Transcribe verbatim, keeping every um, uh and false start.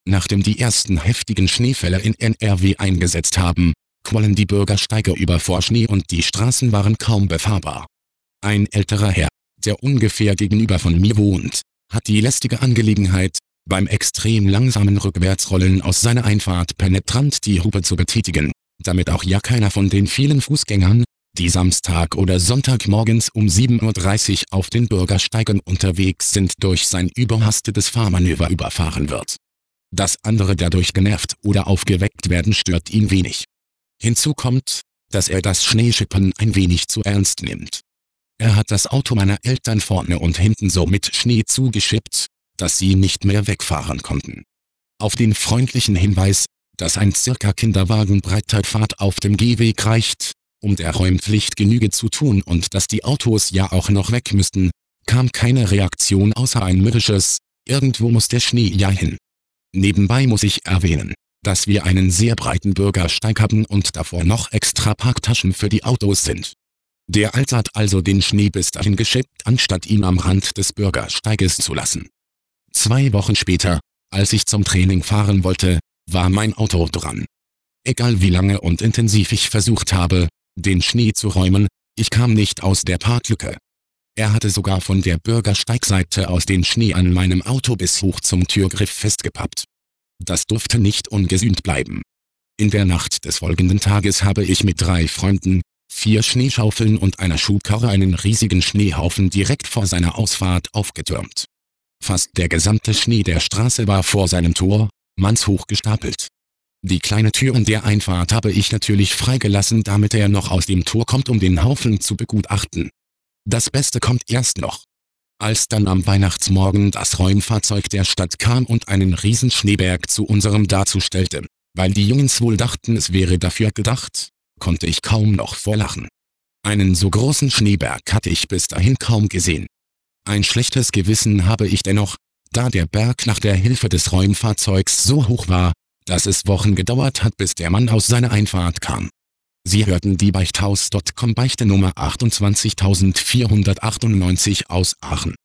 Nachdem die ersten heftigen Schneefälle in N R W eingesetzt haben, quollen die Bürgersteige über vor Schnee und die Straßen waren kaum befahrbar. Ein älterer Herr, der ungefähr gegenüber von mir wohnt, hat die lästige Angelegenheit, beim extrem langsamen Rückwärtsrollen aus seiner Einfahrt penetrant die Hupe zu betätigen, damit auch ja keiner von den vielen Fußgängern, die Samstag oder Sonntagmorgens um sieben Uhr dreißig auf den Bürgersteigen unterwegs sind, durch sein überhastetes Fahrmanöver überfahren wird. Dass andere dadurch genervt oder aufgeweckt werden, stört ihn wenig. Hinzu kommt, dass er das Schneeschippen ein wenig zu ernst nimmt. Er hat das Auto meiner Eltern vorne und hinten so mit Schnee zugeschippt, dass sie nicht mehr wegfahren konnten. Auf den freundlichen Hinweis, dass ein circa Kinderwagen breiter Pfad auf dem Gehweg reicht, um der Räumpflicht Genüge zu tun und dass die Autos ja auch noch weg müssten, kam keine Reaktion außer ein mürrisches, irgendwo muss der Schnee ja hin. Nebenbei muss ich erwähnen, dass wir einen sehr breiten Bürgersteig haben und davor noch extra Parktaschen für die Autos sind. Der Alte hat also den Schnee bis dahin geschippt, anstatt ihn am Rand des Bürgersteiges zu lassen. Zwei Wochen später, als ich zum Training fahren wollte, war mein Auto dran. Egal wie lange und intensiv ich versucht habe, den Schnee zu räumen, ich kam nicht aus der Parklücke. Er hatte sogar von der Bürgersteigseite aus den Schnee an meinem Auto bis hoch zum Türgriff festgepappt. Das durfte nicht ungesühnt bleiben. In der Nacht des folgenden Tages habe ich mit drei Freunden, vier Schneeschaufeln und einer Schubkarre einen riesigen Schneehaufen direkt vor seiner Ausfahrt aufgetürmt. Fast der gesamte Schnee der Straße war vor seinem Tor, mannshoch gestapelt. Die kleine Tür in der Einfahrt habe ich natürlich freigelassen, damit er noch aus dem Tor kommt, um den Haufen zu begutachten. Das Beste kommt erst noch. Als dann am Weihnachtsmorgen das Räumfahrzeug der Stadt kam und einen riesen Schneeberg zu unserem dazustellte, weil die Jungs wohl dachten, es wäre dafür gedacht, konnte ich kaum noch vor Lachen. Einen so großen Schneeberg hatte ich bis dahin kaum gesehen. Ein schlechtes Gewissen habe ich dennoch, da der Berg nach der Hilfe des Räumfahrzeugs so hoch war, dass es Wochen gedauert hat, bis der Mann aus seiner Einfahrt kam. Sie hörten die Beichthaus Punkt com Beichte Nummer achtundzwanzigtausendvierhundertachtundneunzig aus Aachen.